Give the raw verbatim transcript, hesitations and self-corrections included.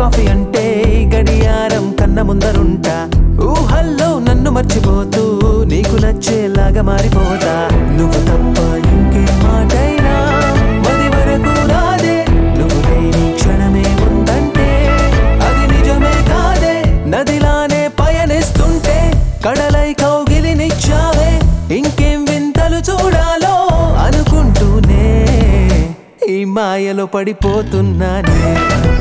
coffee అంటే గడియారం కన్న ముందరుంటా ఊహల్లో నన్ను మర్చిపోతూ నీకు నచ్చేలాగా మారిపోతా నువ్వు తప్ప ఇంకే మాటైనా మది వరకు రాదే నువ్వు లేని క్షణమే ఉందంటే అది నిజమే కాదే నదిలానే పయనిస్తుంటే కడలై కౌగిలినిచ్చావే ఇంకేం వింతలు చూడాలో అనుకుంటూనే ఈ మాయలో పడిపోతున్నానే